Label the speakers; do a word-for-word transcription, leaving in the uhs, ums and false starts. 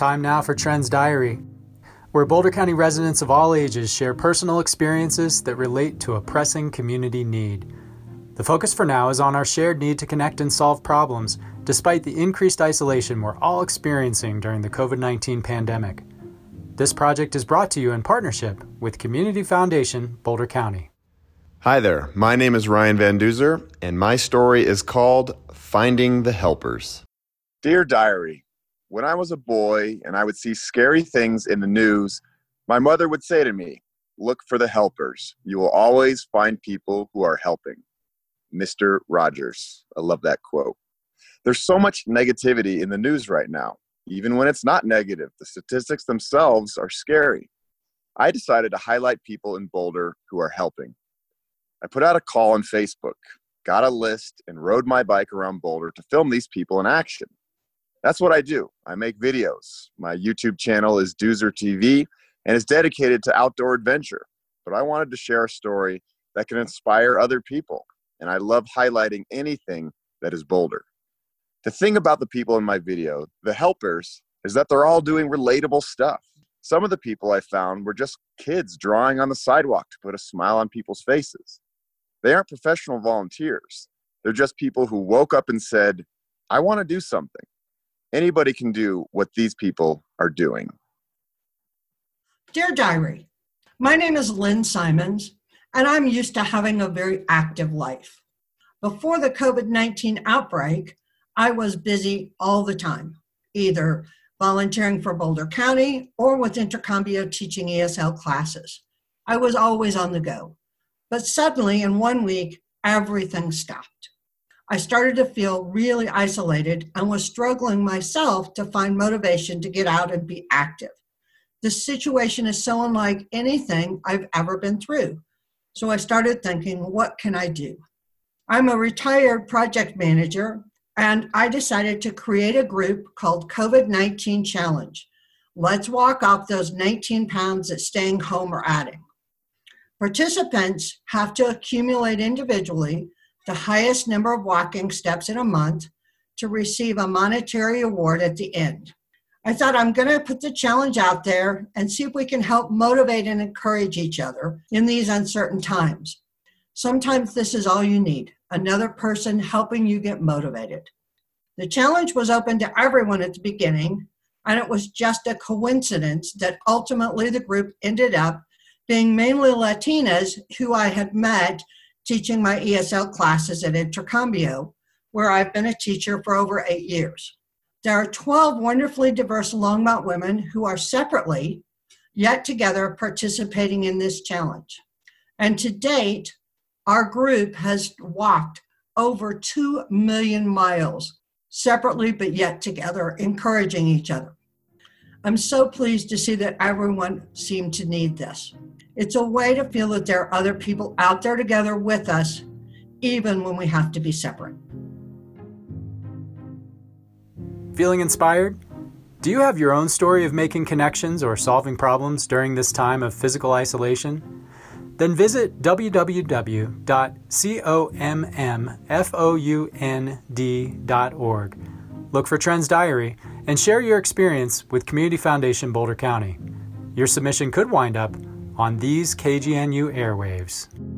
Speaker 1: time now for Trends Diary, where Boulder County residents of all ages share personal experiences that relate to a pressing community need. The focus for now is on our shared need to connect and solve problems, despite the increased isolation we're all experiencing during the covid nineteen pandemic. This project is brought to you in partnership with Community Foundation, Boulder County.
Speaker 2: Hi there, my name is Ryan Van Duzer, and my story is called Finding the Helpers.
Speaker 3: Dear Diary, when I was a boy and I would see scary things in the news, my mother would say to me, "Look for the helpers. You will always find people who are helping." Mister Rogers. I love that quote. There's so much negativity in the news right now. Even when it's not negative, the statistics themselves are scary. I decided to highlight people in Boulder who are helping. I put out a call on Facebook, got a list, and rode my bike around Boulder to film these people in action. That's what I do. I make videos. My YouTube channel is Duzer T V and is dedicated to outdoor adventure. But I wanted to share a story that can inspire other people, and I love highlighting anything that is Boulder. The thing about the people in my video, the helpers, is that they're all doing relatable stuff. Some of the people I found were just kids drawing on the sidewalk to put a smile on people's faces. They aren't professional volunteers. They're just people who woke up and said, "I want to do something." Anybody can do what these people are doing.
Speaker 4: Dear Diary, my name is Lynn Simons, and I'm used to having a very active life. Before the covid nineteen outbreak, I was busy all the time, either volunteering for Boulder County or with Intercambio teaching E S L classes. I was always on the go. But suddenly, in one week, everything stopped. I started to feel really isolated and was struggling myself to find motivation to get out and be active. This situation is so unlike anything I've ever been through. So I started thinking, what can I do? I'm a retired project manager, and I decided to create a group called covid nineteen Challenge. Let's walk off those nineteen pounds that staying home are adding. Participants have to accumulate individually the highest number of walking steps in a month to receive a monetary award at the end. I thought I'm going to put the challenge out there and see if we can help motivate and encourage each other in these uncertain times. Sometimes this is all you need, another person helping you get motivated. The challenge was open to everyone at the beginning, and it was just a coincidence that ultimately the group ended up being mainly Latinas who I had met teaching my E S L classes at Intercambio, where I've been a teacher for over eight years. There are twelve wonderfully diverse Longmont women who are separately, yet together, participating in this challenge. And to date, our group has walked over two million miles, separately but yet together, encouraging each other. I'm so pleased to see that everyone seemed to need this. It's a way to feel that there are other people out there together with us, even when we have to be separate.
Speaker 1: Feeling inspired? Do you have your own story of making connections or solving problems during this time of physical isolation? Then visit w w w dot comfund dot org. Look for Trends Diary and share your experience with Community Foundation Boulder County. Your submission could wind up on these K G N U airwaves.